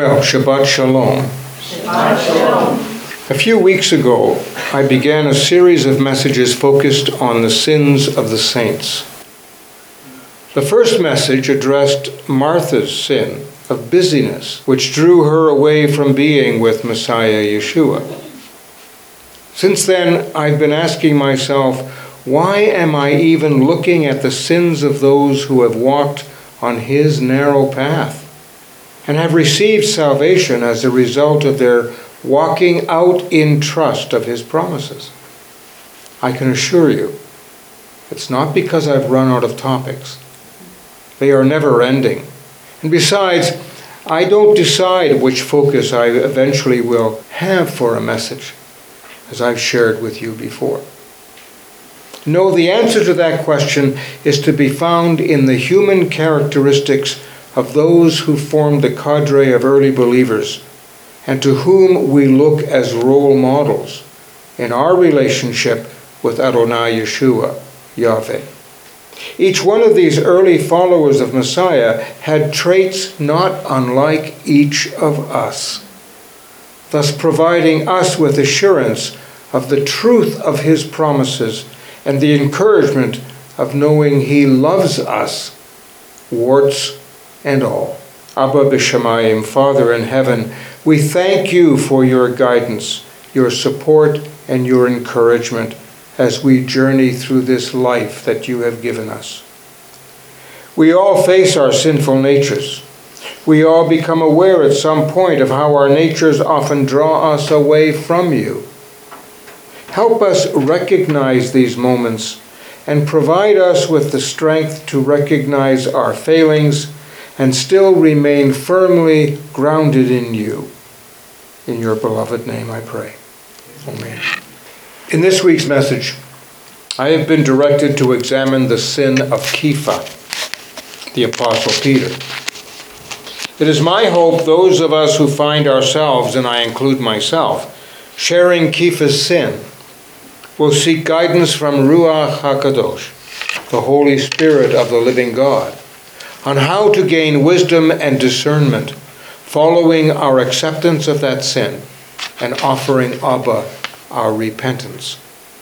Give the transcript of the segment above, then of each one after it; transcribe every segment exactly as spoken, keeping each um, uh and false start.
Well, Shabbat Shalom. Shabbat Shalom. A few weeks ago, I began a series of messages focused on the sins of the saints. The first message addressed Martha's sin of busyness, which drew her away from being with Messiah Yeshua. Since then, I've been asking myself, why am I even looking at the sins of those who have walked on his narrow path and have received salvation as a result of their walking out in trust of his promises? I can assure you, it's not because I've run out of topics. They are never ending. And besides, I don't decide which focus I eventually will have for a message, as I've shared with you before. No, the answer to that question is to be found in the human characteristics of those who formed the cadre of early believers and to whom we look as role models in our relationship with Adonai Yeshua, Yahweh. Each one of these early followers of Messiah had traits not unlike each of us, thus providing us with assurance of the truth of his promises and the encouragement of knowing he loves us, warts and all. Abba B'Shamayim, Father in heaven, we thank you for your guidance, your support, and your encouragement as we journey through this life that you have given us. We all face our sinful natures. We all become aware at some point of how our natures often draw us away from you. Help us recognize these moments and provide us with the strength to recognize our failings and still remain firmly grounded in you. In your beloved name I pray. Amen. In this week's message, I have been directed to examine the sin of Kepha, the Apostle Peter. It is my hope those of us who find ourselves, and I include myself, sharing Kepha's sin will seek guidance from Ruach HaKadosh, the Holy Spirit of the living God, on how to gain wisdom and discernment following our acceptance of that sin and offering Abba our repentance.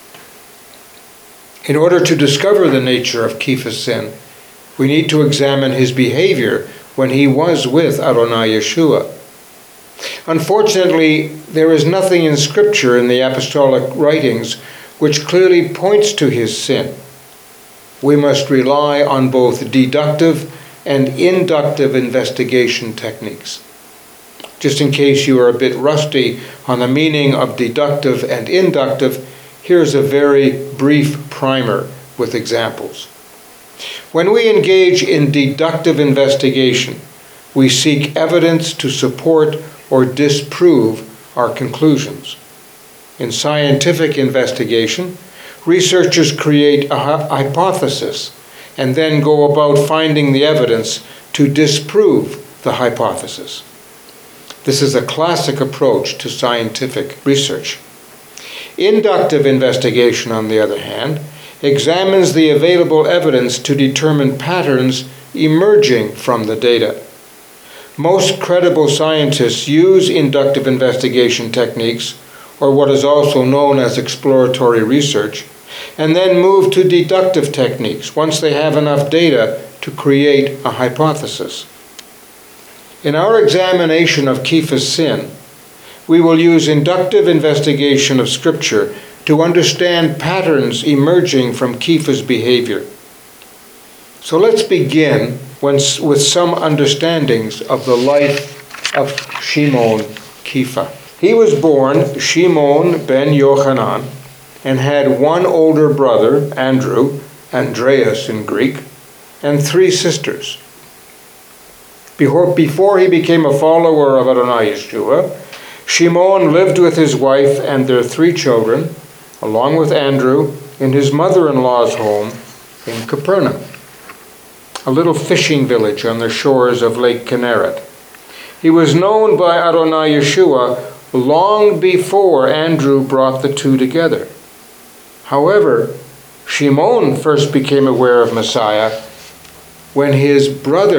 In order to discover the nature of Kepha's sin, we need to examine his behavior when he was with Adonai Yeshua. Unfortunately, there is nothing in Scripture in the apostolic writings which clearly points to his sin. We must rely on both deductive and inductive investigation techniques. Just in case you are a bit rusty on the meaning of deductive and inductive, here's a very brief primer with examples. When we engage in deductive investigation, we seek evidence to support or disprove our conclusions. In scientific investigation, researchers create a hypothesis and then go about finding the evidence to disprove the hypothesis. This is a classic approach to scientific research. Inductive investigation, on the other hand, examines the available evidence to determine patterns emerging from the data. Most credible scientists use inductive investigation techniques, or what is also known as exploratory research, and then move to deductive techniques once they have enough data to create a hypothesis. In our examination of Kepha's sin, we will use inductive investigation of Scripture to understand patterns emerging from Kepha's behavior. So let's begin when, with some understandings of the life of Shimon Kepha. He was born Shimon ben Yochanan and had one older brother, Andrew, Andreas in Greek, and three sisters. Before, before he became a follower of Adonai Yeshua, Shimon lived with his wife and their three children, along with Andrew, in his mother-in-law's home in Capernaum, a little fishing village on the shores of Lake Kinneret. He was known by Adonai Yeshua long before Andrew brought the two together. However, Shimon first became aware of Messiah when his brother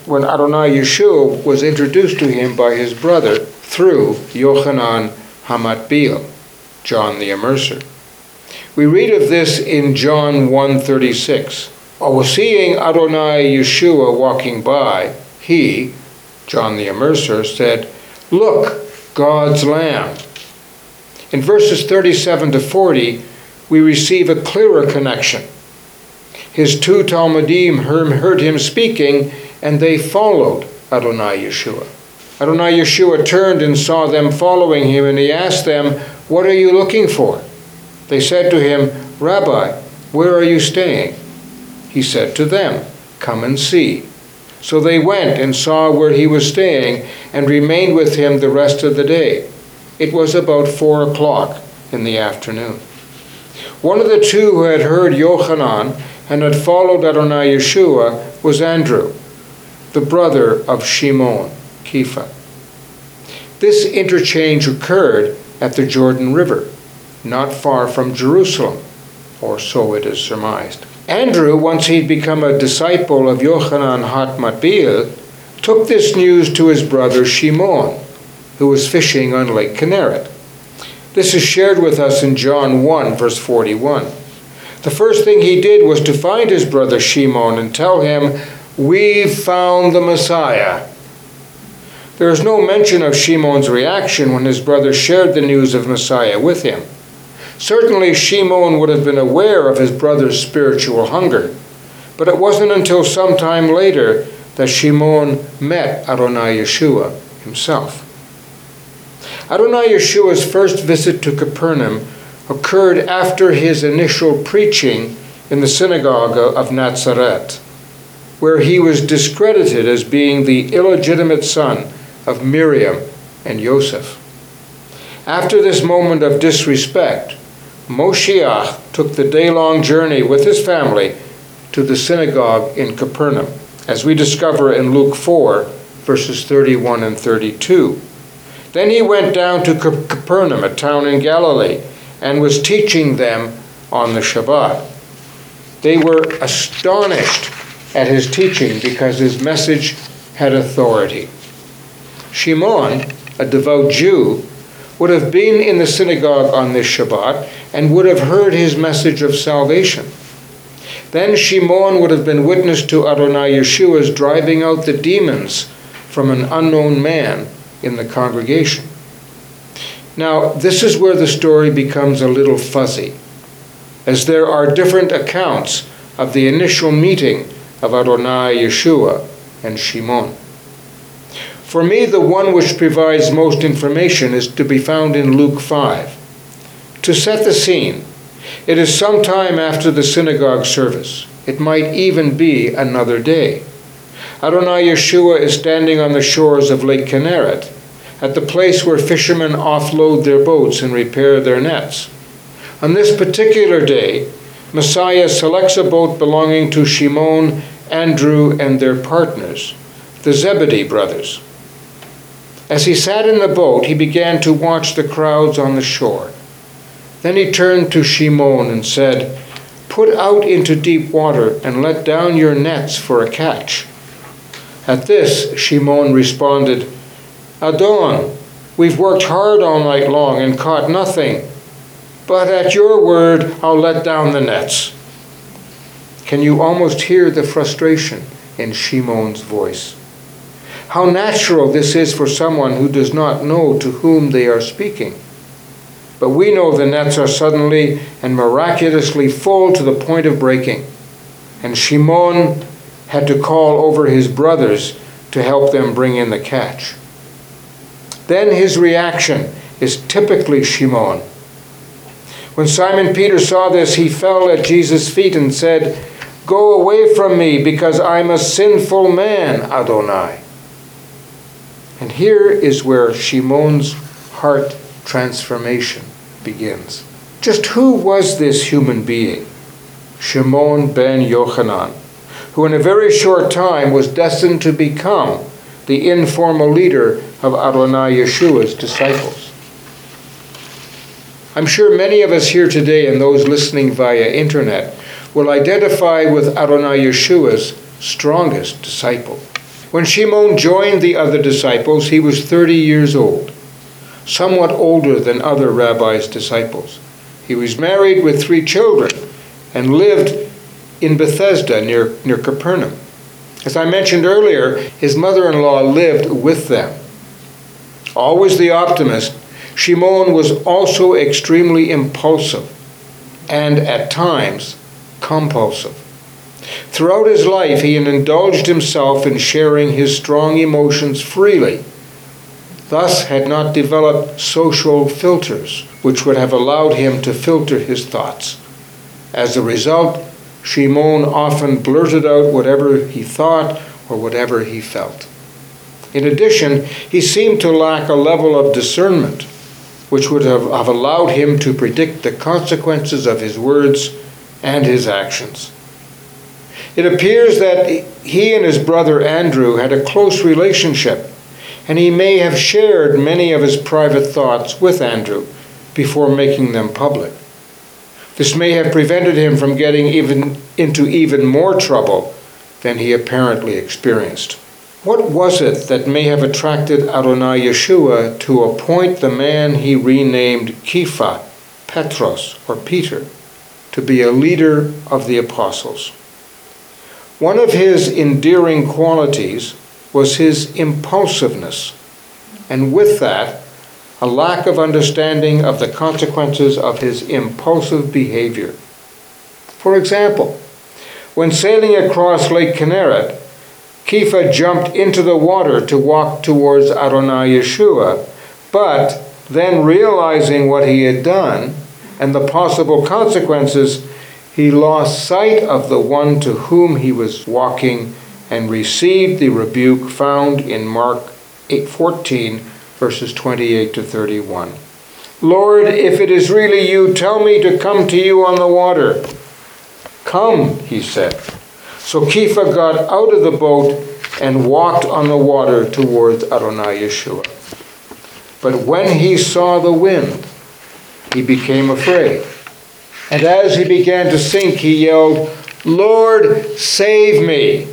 when Adonai Yeshua was introduced to him by his brother through Yochanan HaMatbil, John the Immerser. We read of this in John one thirty-six. While seeing Adonai Yeshua walking by, he, John the Immerser, said, "Look, God's Lamb." In verses thirty-seven to forty, we receive a clearer connection. His two Talmudim heard him speaking, and they followed Adonai Yeshua. Adonai Yeshua turned and saw them following him, and he asked them, "What are you looking for?" They said to him, "Rabbi, where are you staying?" He said to them, "Come and see." So they went and saw where he was staying, and remained with him the rest of the day. It was about four o'clock in the afternoon. One of the two who had heard Yochanan and had followed Adonai Yeshua was Andrew, the brother of Shimon, Kepha. This interchange occurred at the Jordan River, not far from Jerusalem, or so it is surmised. Andrew, once he'd become a disciple of Yochanan HaMatbil, took this news to his brother Shimon, who was fishing on Lake Kinneret. This is shared with us in John one, verse forty-one. The first thing he did was to find his brother Shimon and tell him, "We've found the Messiah." There is no mention of Shimon's reaction when his brother shared the news of Messiah with him. Certainly Shimon would have been aware of his brother's spiritual hunger, but it wasn't until some time later that Shimon met Adonai Yeshua himself. Adonai Yeshua's first visit to Capernaum occurred after his initial preaching in the synagogue of Nazareth, where he was discredited as being the illegitimate son of Miriam and Joseph. After this moment of disrespect, Moshiach took the day-long journey with his family to the synagogue in Capernaum, as we discover in Luke four, verses thirty-one and thirty-two. Then he went down to Capernaum, a town in Galilee, and was teaching them on the Shabbat. They were astonished at his teaching because his message had authority. Shimon, a devout Jew, would have been in the synagogue on this Shabbat and would have heard his message of salvation. Then Shimon would have been witness to Adonai Yeshua's driving out the demons from an unknown man in the congregation. Now, this is where the story becomes a little fuzzy, as there are different accounts of the initial meeting of Adonai Yeshua and Shimon. For me, the one which provides most information is to be found in Luke five. To set the scene, it is some time after the synagogue service. It might even be another day. Adonai Yeshua is standing on the shores of Lake Kinneret, at the place where fishermen offload their boats and repair their nets. On this particular day, Messiah selects a boat belonging to Shimon, Andrew, and their partners, the Zebedee brothers. As he sat in the boat, he began to watch the crowds on the shore. Then he turned to Shimon and said, "Put out into deep water and let down your nets for a catch." At this, Shimon responded, "Adon, we've worked hard all night long and caught nothing, but at your word, I'll let down the nets." Can you almost hear the frustration in Shimon's voice? How natural this is for someone who does not know to whom they are speaking. But we know the nets are suddenly and miraculously full to the point of breaking, and Shimon had to call over his brothers to help them bring in the catch. Then his reaction is typically Shimon. When Simon Peter saw this, he fell at Jesus' feet and said, "Go away from me, because I'm a sinful man, Adonai." And here is where Shimon's heart transformation begins. Just who was this human being, Shimon ben Yochanan, who in a very short time was destined to become the informal leader of Adonai Yeshua's disciples? I'm sure many of us here today and those listening via internet will identify with Adonai Yeshua's strongest disciple. When Shimon joined the other disciples, he was thirty years old, somewhat older than other rabbis' disciples. He was married with three children and lived in Bethesda near, near Capernaum. As I mentioned earlier, his mother-in-law lived with them. Always the optimist, Shimon was also extremely impulsive and, at times, compulsive. Throughout his life, he had indulged himself in sharing his strong emotions freely, thus had not developed social filters, which would have allowed him to filter his thoughts. As a result, Shimon often blurted out whatever he thought or whatever he felt. In addition, he seemed to lack a level of discernment, which would have, have allowed him to predict the consequences of his words and his actions. It appears that he and his brother Andrew had a close relationship, and he may have shared many of his private thoughts with Andrew before making them public. This may have prevented him from getting even into even more trouble than he apparently experienced. What was it that may have attracted Adonai Yeshua to appoint the man he renamed Kepha, Petros, or Peter, to be a leader of the apostles? One of his endearing qualities was his impulsiveness, and with that, a lack of understanding of the consequences of his impulsive behavior. For example, when sailing across Lake Kinneret, Kepha jumped into the water to walk towards Adonai Yeshua, but then realizing what he had done and the possible consequences, he lost sight of the one to whom he was walking and received the rebuke found in Mark eight fourteen, verses twenty-eight to thirty-one. "Lord, if it is really you, tell me to come to you on the water." "Come," he said. So Kepha got out of the boat and walked on the water towards Adonai Yeshua. But when he saw the wind, he became afraid. And as he began to sink, he yelled, "Lord, save me!"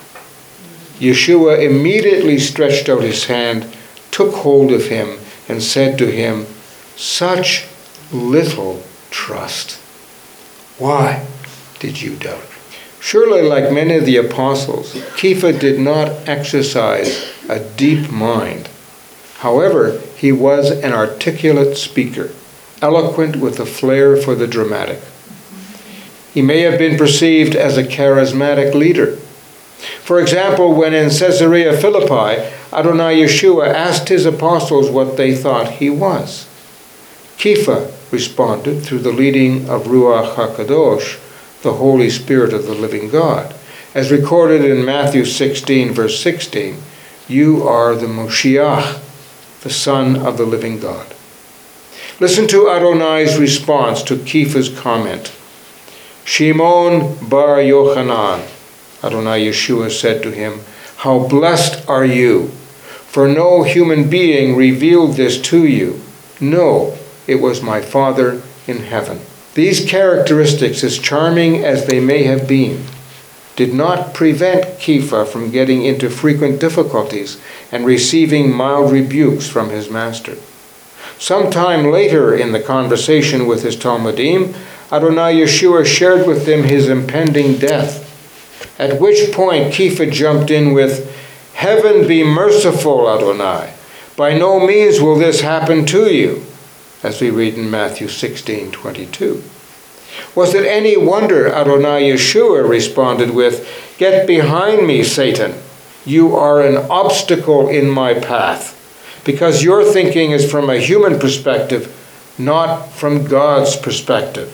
Yeshua immediately stretched out his hand, took hold of him, and said to him, "Such little trust. Why did you doubt?" Surely, like many of the apostles, Kepha did not exercise a deep mind. However, he was an articulate speaker, eloquent with a flair for the dramatic. He may have been perceived as a charismatic leader. For example, when in Caesarea Philippi, Adonai Yeshua asked his apostles what they thought he was. Kepha responded through the leading of Ruach HaKadosh, the Holy Spirit of the living God. As recorded in Matthew sixteen, verse sixteen, "You are the Moshiach, the Son of the living God." Listen to Adonai's response to Kepha's comment. "Shimon bar Yochanan," Adonai Yeshua said to him, "how blessed are you, for no human being revealed this to you. No, it was my Father in heaven." These characteristics, as charming as they may have been, did not prevent Kepha from getting into frequent difficulties and receiving mild rebukes from his master. Sometime later in the conversation with his Talmudim, Adonai Yeshua shared with them his impending death, at which point Kepha jumped in with, "Heaven be merciful, Adonai. By no means will this happen to you," as we read in Matthew sixteen twenty-two. Was it any wonder Adonai Yeshua responded with, "Get behind me, Satan. You are an obstacle in my path, because your thinking is from a human perspective, not from God's perspective."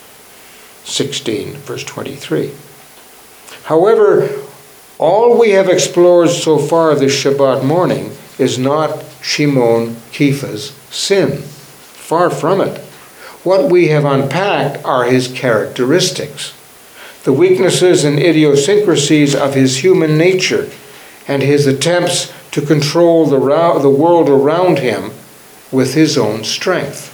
sixteen, verse twenty-three. However, all we have explored so far this Shabbat morning is not Shimon Kepha's sin. Far from it. What we have unpacked are his characteristics, the weaknesses and idiosyncrasies of his human nature, and his attempts to control the, ra- the world around him with his own strength.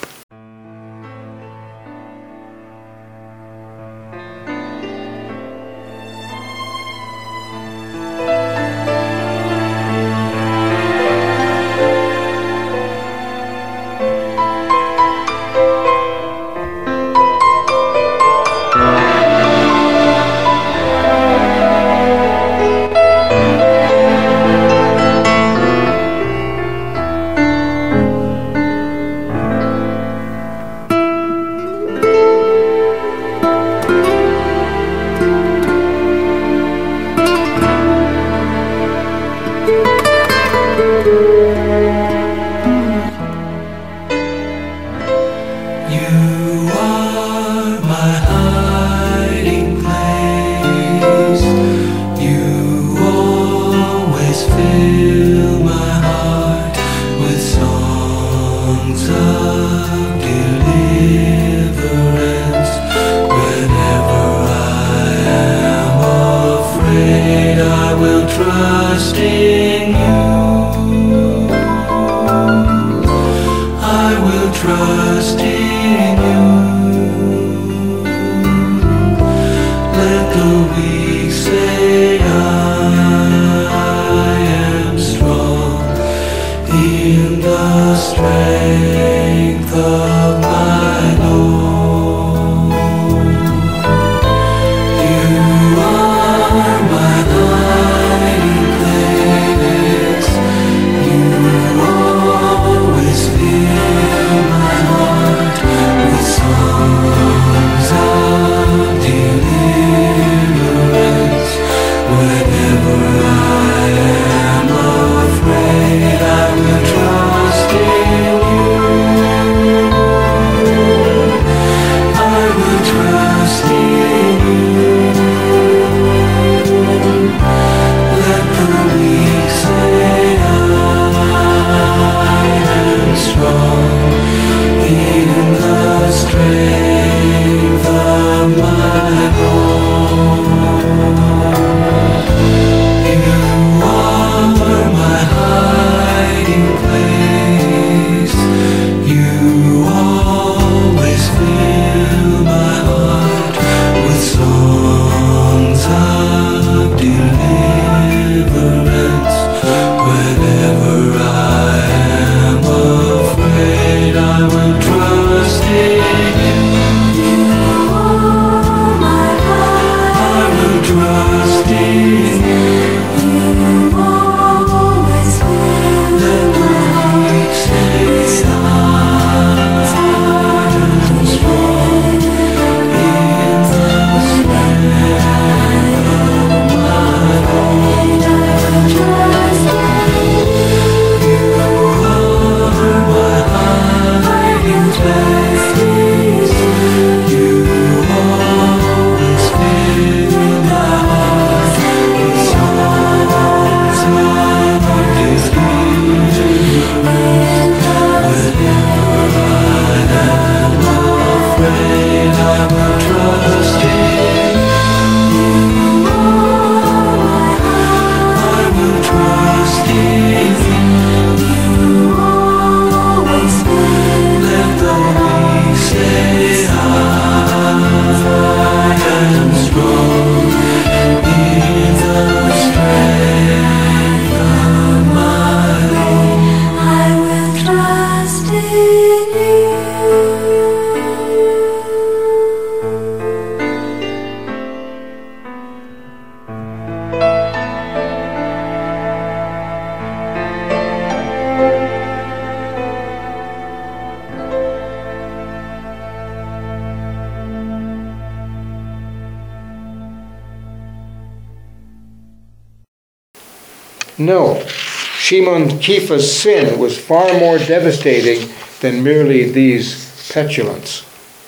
No, Shimon Kepha's sin was far more devastating than merely these petulants.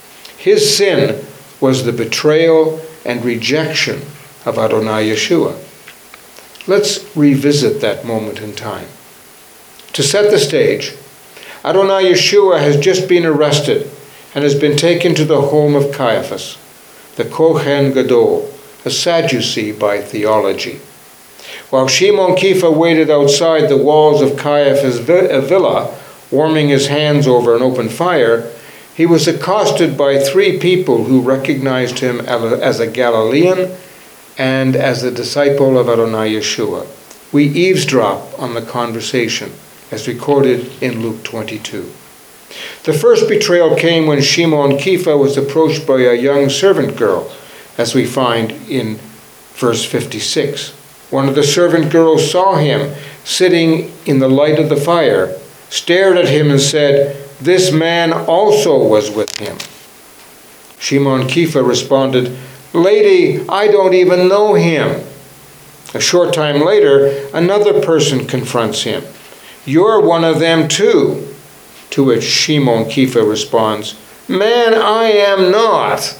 His sin was the betrayal and rejection of Adonai Yeshua. Let's revisit that moment in time. To set the stage, Adonai Yeshua has just been arrested and has been taken to the home of Caiaphas, the Kohen Gadol, a Sadducee by theology. While Shimon Kepha waited outside the walls of Caiaphas' villa, warming his hands over an open fire, he was accosted by three people who recognized him as a Galilean and as a disciple of Adonai Yeshua. We eavesdrop on the conversation, as recorded in Luke twenty-two. The first betrayal came when Shimon Kepha was approached by a young servant girl, as we find in verse fifty-six. One of the servant girls saw him sitting in the light of the fire, stared at him and said, "This man also was with him." Shimon Kepha responded, "Lady, I don't even know him." A short time later, another person confronts him. "You're one of them too." To which Shimon Kepha responds, "Man, I am not."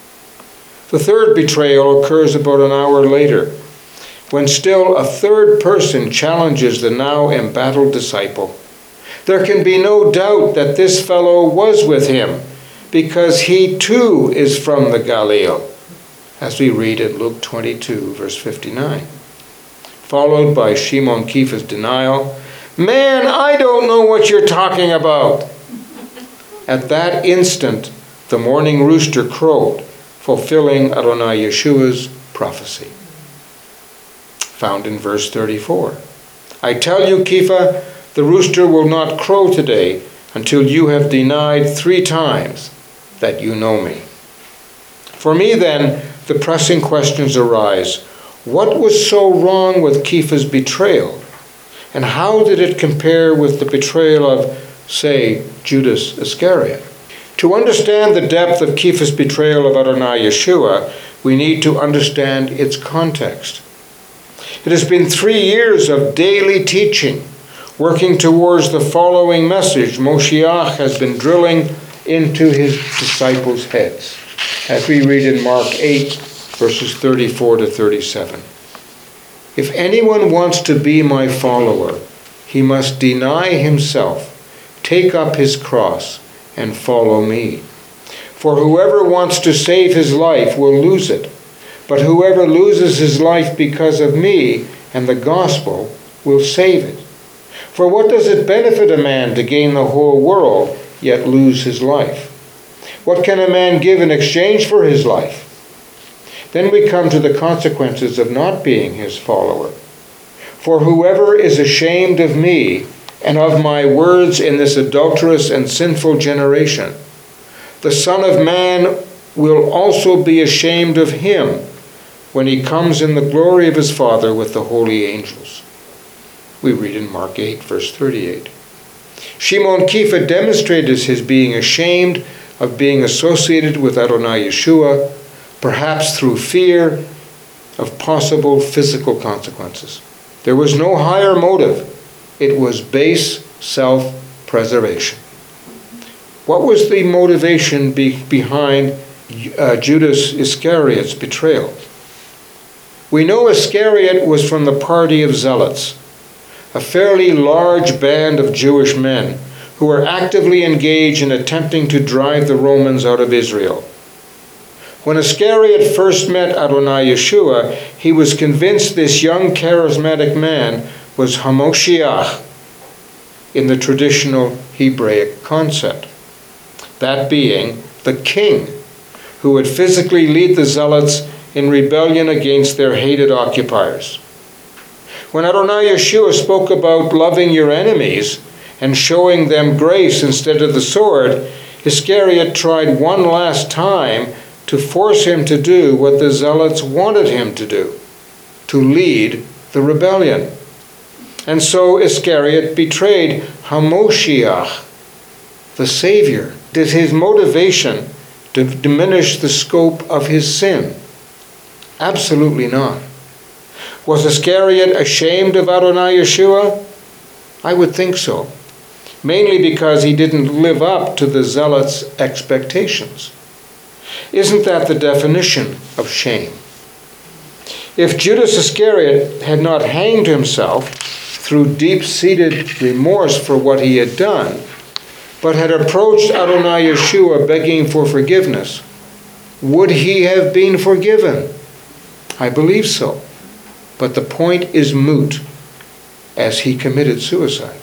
The third betrayal occurs about an hour later, when still a third person challenges the now embattled disciple. There can be no doubt that this fellow was with him, because he too is from the Galilee, as we read in Luke twenty-two, verse fifty-nine. Followed by Shimon Kepha's denial, "Man, I don't know what you're talking about." At that instant, the morning rooster crowed, fulfilling Adonai Yeshua's prophecy, found in verse thirty-four. "I tell you, Kepha, the rooster will not crow today until you have denied three times that you know me." For me, then, the pressing questions arise. What was so wrong with Kepha's betrayal? And how did it compare with the betrayal of, say, Judas Iscariot? To understand the depth of Kepha's betrayal of Adonai Yeshua, we need to understand its context. It has been three years of daily teaching, working towards the following message Moshiach has been drilling into his disciples' heads, as we read in Mark eight, verses thirty-four to thirty-seven. If anyone wants to be my follower, he must deny himself, take up his cross, and follow me. For whoever wants to save his life will lose it, but whoever loses his life because of me and the gospel will save it. For what does it benefit a man to gain the whole world, yet lose his life? What can a man give in exchange for his life? Then we come to the consequences of not being his follower. For whoever is ashamed of me and of my words in this adulterous and sinful generation, the Son of Man will also be ashamed of him when he comes in the glory of his Father with the holy angels. We read in Mark eight, verse thirty-eight. Shimon Kepha demonstrated his being ashamed of being associated with Adonai Yeshua, perhaps through fear of possible physical consequences. There was no higher motive. It was base self-preservation. What was the motivation be- behind uh, Judas Iscariot's betrayal? We know Iscariot was from the party of zealots, a fairly large band of Jewish men who were actively engaged in attempting to drive the Romans out of Israel. When Iscariot first met Adonai Yeshua, he was convinced this young charismatic man was Hamoshiach in the traditional Hebraic concept, that being the king who would physically lead the zealots in rebellion against their hated occupiers. When Adonai Yeshua spoke about loving your enemies and showing them grace instead of the sword, Iscariot tried one last time to force him to do what the zealots wanted him to do, to lead the rebellion. And so Iscariot betrayed Hamoshiach, the Savior. Did his motivation to diminish the scope of his sin? Absolutely not. Was Iscariot ashamed of Adonai Yeshua? I would think so, mainly because he didn't live up to the zealots' expectations. Isn't that the definition of shame? If Judas Iscariot had not hanged himself through deep-seated remorse for what he had done, but had approached Adonai Yeshua begging for forgiveness, would he have been forgiven? I believe so. But the point is moot, as he committed suicide.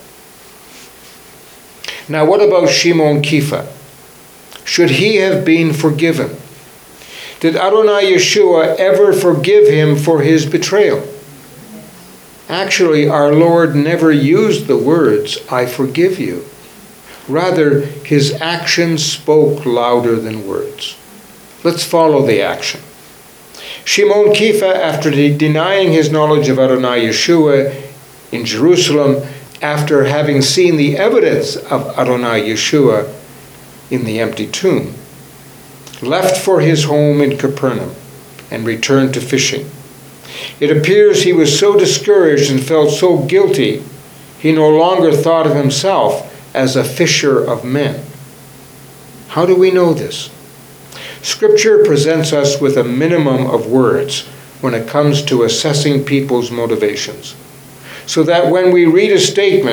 Now, what about Shimon Kepha? Should he have been forgiven? Did Adonai Yeshua ever forgive him for his betrayal? Actually, our Lord never used the words, "I forgive you." Rather, his actions spoke louder than words. Let's follow the action. Shimon Kepha, after de- denying his knowledge of Adonai Yeshua in Jerusalem, after having seen the evidence of Adonai Yeshua in the empty tomb, left for his home in Capernaum and returned to fishing. It appears he was so discouraged and felt so guilty, he no longer thought of himself as a fisher of men. How do we know this? Scripture presents us with a minimum of words when it comes to assessing people's motivations, so that when we read a statement,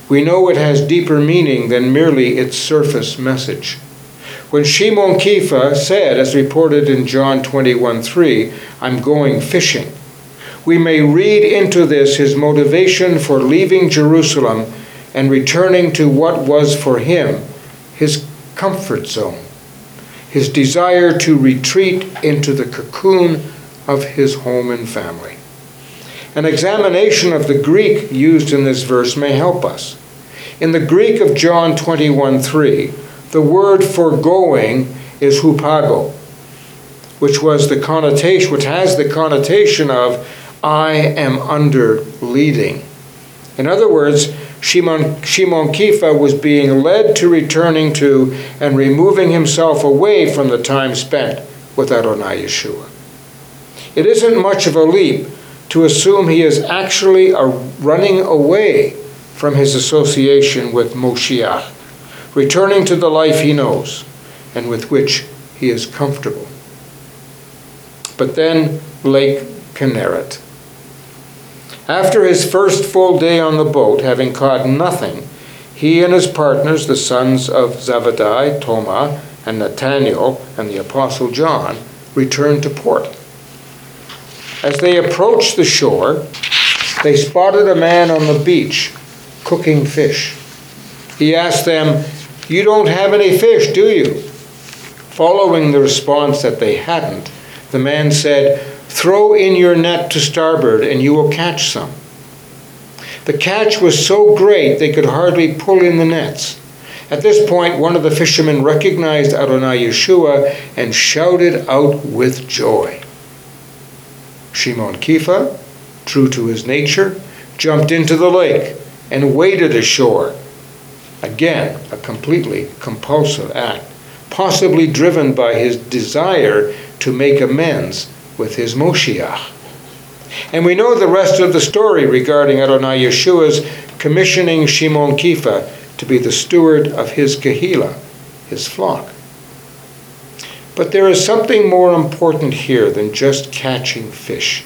we know it has deeper meaning than merely its surface message. When Shimon Kepha said, as reported in John twenty-one three, "I'm going fishing," we may read into this his motivation for leaving Jerusalem and returning to what was for him his comfort zone, his desire to retreat into the cocoon of his home and family. An examination of the Greek used in this verse may help us. In the Greek of John twenty-one three, the word for going is hupago, which was the connotation, which has the connotation of "I am under leading." In other words, Shimon, Shimon Kepha was being led to returning to and removing himself away from the time spent with Adonai Yeshua. It isn't much of a leap to assume he is actually a running away from his association with Moshiach, returning to the life he knows and with which he is comfortable. But then Lake Kinneret. After his first full day on the boat, having caught nothing, he and his partners, the sons of Zebedee, Tomah, and Nathanael, and the Apostle John, returned to port. As they approached the shore, they spotted a man on the beach cooking fish. He asked them, "You don't have any fish, do you?" Following the response that they hadn't, the man said, "Throw in your net to starboard and you will catch some." The catch was so great they could hardly pull in the nets. At this point, one of the fishermen recognized Adonai Yeshua and shouted out with joy. Shimon Kepha, true to his nature, jumped into the lake and waded ashore. Again, a completely compulsive act, possibly driven by his desire to make amends with his Moshiach. And we know the rest of the story regarding Adonai Yeshua's commissioning Shimon Kepha to be the steward of his Kehillah, his flock. But there is something more important here than just catching fish.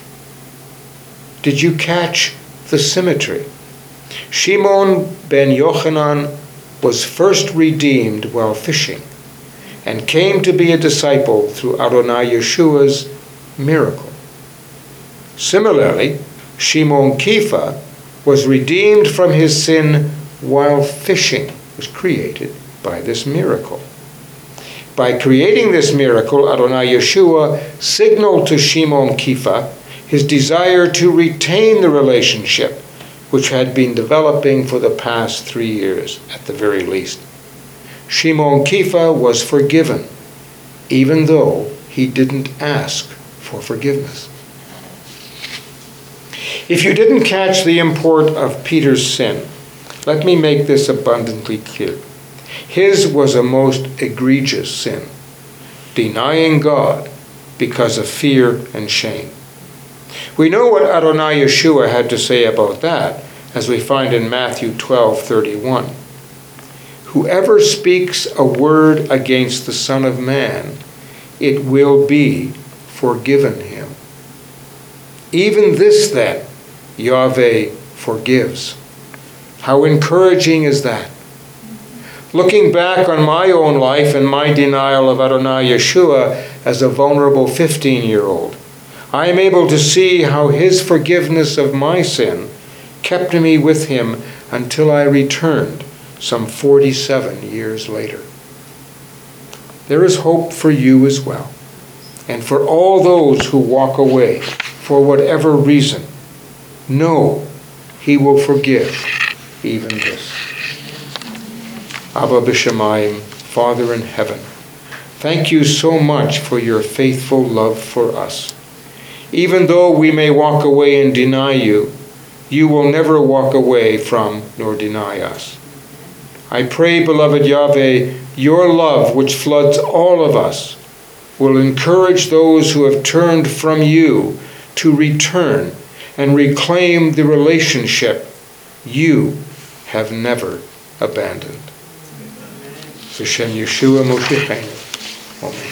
Did you catch the symmetry? Shimon ben Yochanan was first redeemed while fishing and came to be a disciple through Adonai Yeshua's miracle. Similarly, Shimon Kepha was redeemed from his sin while fishing was created by this miracle. By creating this miracle, Adonai Yeshua signaled to Shimon Kepha his desire to retain the relationship which had been developing for the past three years at the very least. Shimon Kepha was forgiven, even though he didn't ask for forgiveness. If you didn't catch the import of Peter's sin, let me make this abundantly clear. His was a most egregious sin, denying God because of fear and shame. We know what Adonai Yeshua had to say about that, as we find in Matthew twelve thirty-one. Whoever speaks a word against the Son of Man, it will be forgiven him. Even this, then, Yahweh forgives. How encouraging is that? Looking back on my own life and my denial of Adonai Yeshua as a vulnerable fifteen-year-old, I am able to see how his forgiveness of my sin kept me with him until I returned some forty-seven years later. There is hope for you as well, and for all those who walk away for whatever reason. Know he will forgive even this. Abba B'Shamayim, Father in heaven, thank you so much for your faithful love for us. Even though we may walk away and deny you, you will never walk away from nor deny us. I pray, beloved Yahweh, your love, which floods all of us, will encourage those who have turned from you to return and reclaim the relationship you have never abandoned. B'Shem Yeshua Moshiachenu. Amen.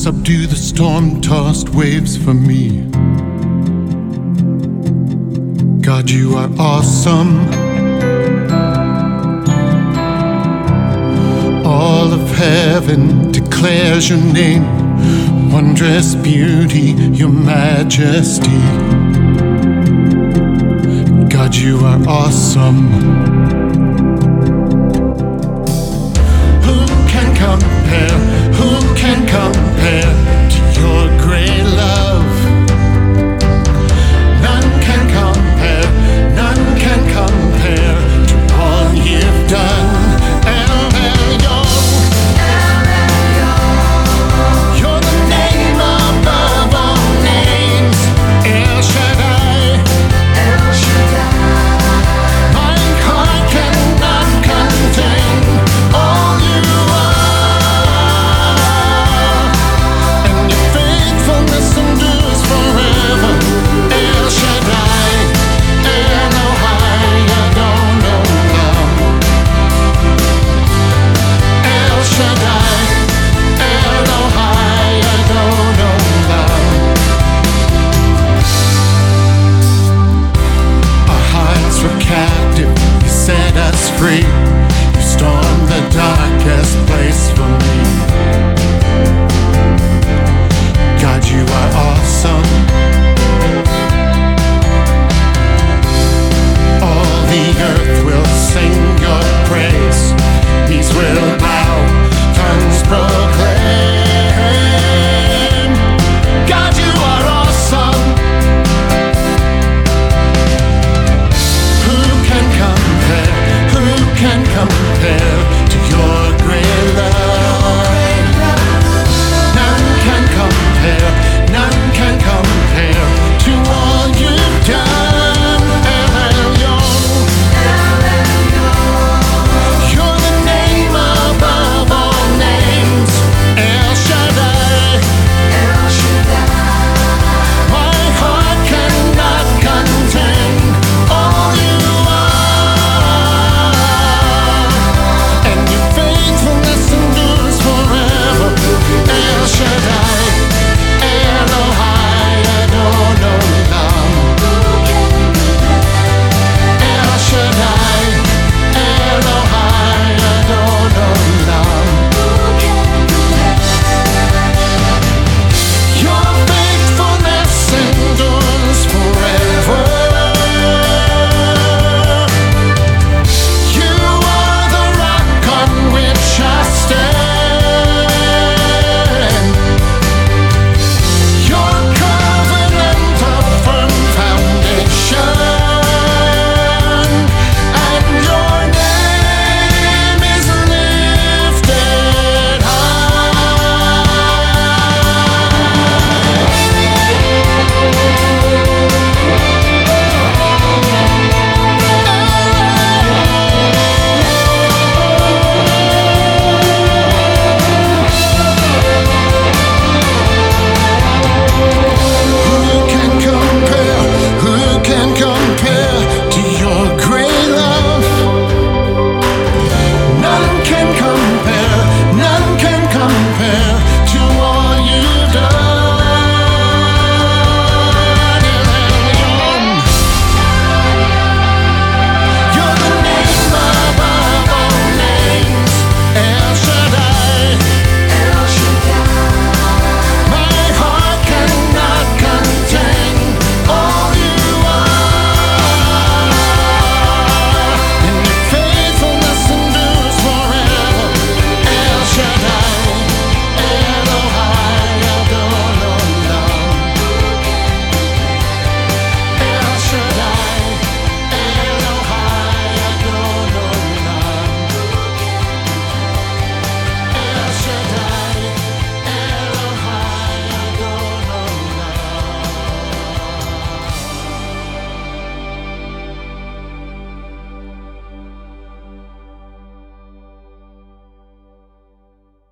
Subdue the storm-tossed waves for me. God, you are awesome. All of heaven declares your name, wondrous beauty, your majesty. God, you are awesome. Who can compare? Who can compare to your great love? None can compare, none can compare to all you've done. El Elyon, you're the name above all names. El Shaddai, my heart cannot contain all you are, and your faithfulness endures forever. El Shaddai, Elohai, Adon Olam. El Shaddai, Elohai, Adon Olam. Our hearts were captive, you set us free. You stormed the darkest place for me. God, you are awesome. All the earth will sing your praise. Knees will bow, tongues proclaim. God, you are awesome. Who can compare? Who can compare